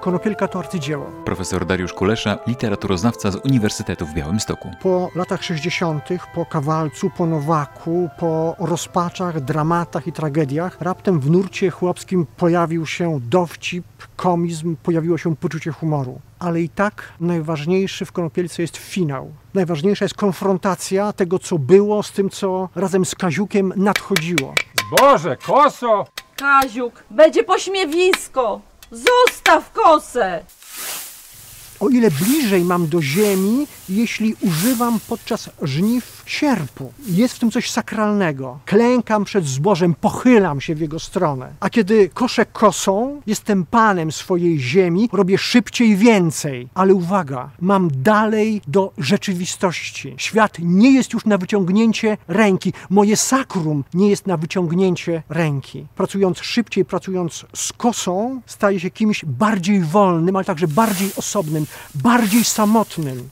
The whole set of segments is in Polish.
Konopielka to arcydzieło. Profesor Dariusz Kulesza, literaturoznawca z Uniwersytetu w Białymstoku. Po latach 60., po Kawalcu, po Nowaku, po rozpaczach, dramatach i tragediach, raptem w nurcie chłopskim pojawił się dowcip, komizm, pojawiło się poczucie humoru. Ale i tak najważniejszy w Konopielce jest finał. Najważniejsza jest konfrontacja tego, co było, z tym, co razem z Kaziukiem nadchodziło. Boże, koso! Kaziuk, będzie pośmiewisko! Zostaw kosę! O ile bliżej mam do ziemi, jeśli używam podczas żniw sierpu. Jest w tym coś sakralnego. Klękam przed zbożem, pochylam się w jego stronę. A kiedy koszę kosą, jestem panem swojej ziemi, robię szybciej więcej. Ale uwaga, mam dalej do rzeczywistości. Świat nie jest już na wyciągnięcie ręki. Moje sakrum nie jest na wyciągnięcie ręki. Pracując szybciej, pracując z kosą, staję się kimś bardziej wolnym, ale także bardziej osobnym, bardziej samotnym.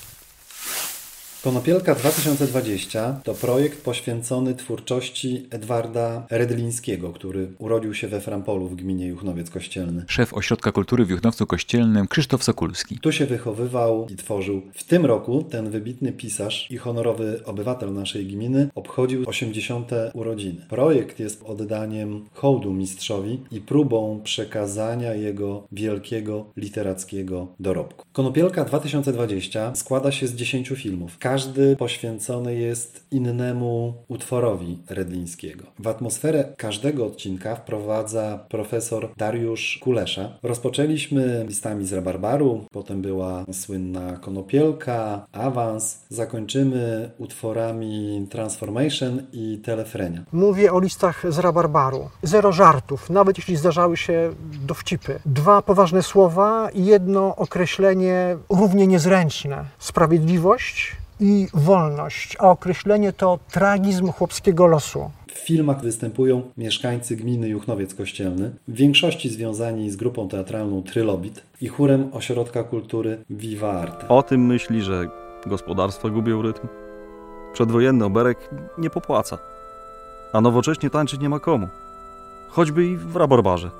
Konopielka 2020 to projekt poświęcony twórczości Edwarda Redlińskiego, który urodził się we Frampolu w gminie Juchnowiec Kościelny. Szef Ośrodka Kultury w Juchnowcu Kościelnym Krzysztof Sokulski. Tu się wychowywał i tworzył. W tym roku ten wybitny pisarz i honorowy obywatel naszej gminy obchodził 80. urodziny. Projekt jest oddaniem hołdu mistrzowi i próbą przekazania jego wielkiego literackiego dorobku. Konopielka 2020 składa się z 10 filmów. Każdy poświęcony jest innemu utworowi Redlińskiego. W atmosferę każdego odcinka wprowadza profesor Dariusz Kulesza. Rozpoczęliśmy listami z Rabarbaru, potem była słynna Konopielka, Awans. Zakończymy utworami Transformation i Telefrenia. Mówię o listach z Rabarbaru. Zero żartów, nawet jeśli zdarzały się dowcipy. 2 poważne słowa i jedno określenie równie niezręczne. Sprawiedliwość i wolność, a określenie to tragizm chłopskiego losu. W filmach występują mieszkańcy gminy Juchnowiec Kościelny, w większości związani z grupą teatralną Trylobit i chórem Ośrodka Kultury Viva Arte. O tym myśli, że gospodarstwa gubią rytm. Przedwojenny oberek nie popłaca, a nowocześnie tańczyć nie ma komu. Choćby i w Rabarbarze.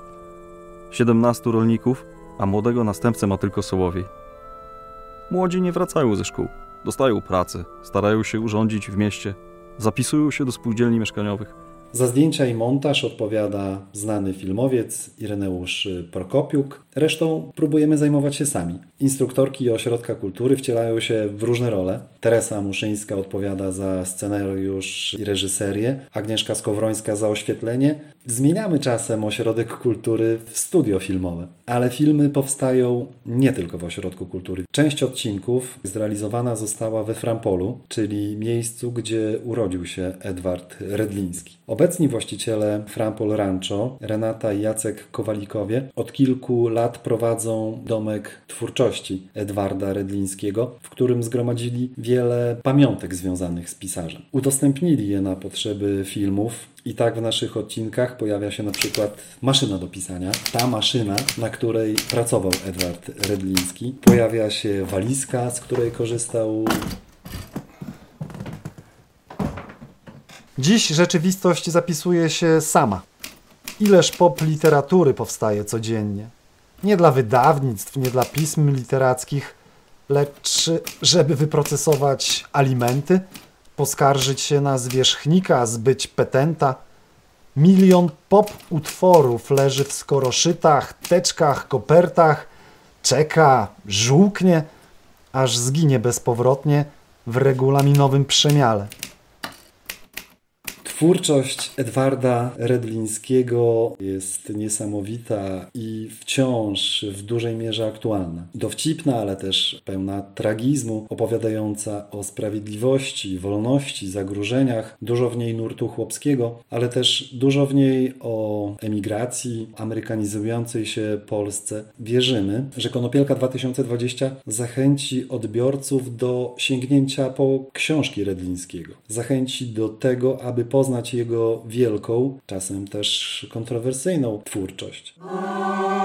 17 rolników, a młodego następcę ma tylko Sołowiej. Młodzi nie wracają ze szkół. Dostają pracę, starają się urządzić w mieście, zapisują się do spółdzielni mieszkaniowych. Za zdjęcia i montaż odpowiada znany filmowiec Ireneusz Prokopiuk. Resztą próbujemy zajmować się sami. Instruktorki Ośrodka Kultury wcielają się w różne role. Teresa Muszyńska odpowiada za scenariusz i reżyserię, Agnieszka Skowrońska za oświetlenie. Zmieniamy czasem Ośrodek Kultury w studio filmowe, ale filmy powstają nie tylko w Ośrodku Kultury. Część odcinków zrealizowana została we Frampolu, czyli miejscu, gdzie urodził się Edward Redliński. Obecni właściciele Frampol Rancho, Renata i Jacek Kowalikowie, od kilku lat prowadzą domek twórczości Edwarda Redlińskiego, w którym zgromadzili wiele pamiątek związanych z pisarzem. Udostępnili je na potrzeby filmów i tak w naszych odcinkach pojawia się na przykład maszyna do pisania. Ta maszyna, na której pracował Edward Redliński. Pojawia się walizka, z której korzystał. Dziś rzeczywistość zapisuje się sama. Ileż pop literatury powstaje codziennie. Nie dla wydawnictw, nie dla pism literackich, lecz żeby wyprocesować alimenty, poskarżyć się na zwierzchnika, zbyć petenta. 1 000 000 pop utworów leży w skoroszytach, teczkach, kopertach, czeka, żółknie, aż zginie bezpowrotnie w regulaminowym przemiale. Twórczość Edwarda Redlińskiego jest niesamowita i wciąż w dużej mierze aktualna. Dowcipna, ale też pełna tragizmu, opowiadająca o sprawiedliwości, wolności, zagrożeniach. Dużo w niej nurtu chłopskiego, ale też dużo w niej o emigracji, amerykanizującej się Polsce. Wierzymy, że Konopielka 2020 zachęci odbiorców do sięgnięcia po książki Redlińskiego. Zachęci do tego, aby poznać jego wielką, czasem też kontrowersyjną twórczość.